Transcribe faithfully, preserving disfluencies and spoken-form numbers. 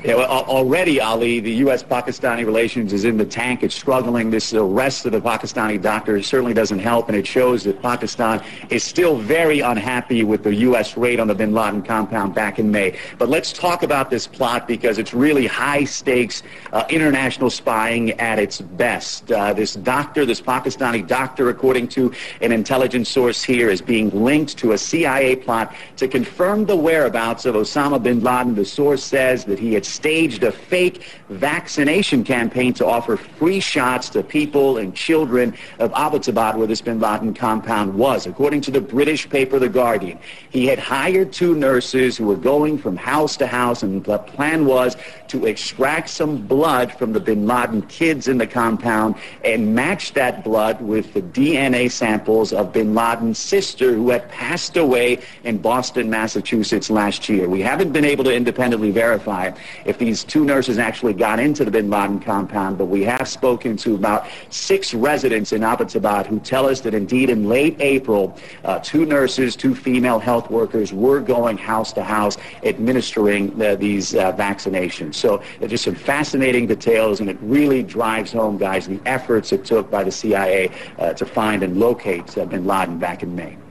Yeah, well, already, Ali, the U S Pakistani relations is in the tank. It's struggling. This arrest of the Pakistani doctor certainly doesn't help, and it shows that Pakistan is still very unhappy with the U S raid on the bin Laden compound back in May. But let's talk about this plot because it's really high-stakes uh, international spying at its best. Uh, this doctor, this Pakistani doctor, according to an intelligence source here, is being linked to a C I A plot to confirm the whereabouts of Osama bin Laden. The source says that he had staged a fake vaccination campaign to offer free shots to people and children of Abbottabad, where this bin Laden compound was. According to the British paper The Guardian, he had hired two nurses who were going from house to house, and the plan was to extract some blood from the bin Laden kids in the compound and match that blood with the D N A samples of bin Laden's sister, who had passed away in Boston, Massachusetts last year. We haven't been able to independently verify if these two nurses actually got into the bin Laden compound, but we have spoken to about six residents in Abbottabad who tell us that indeed in late April, uh, two nurses, two female health workers were going house to house administering uh, these uh, vaccinations. So uh, just some fascinating details, and it really drives home, guys, the efforts it took by the C I A uh, to find and locate uh, bin Laden back in May.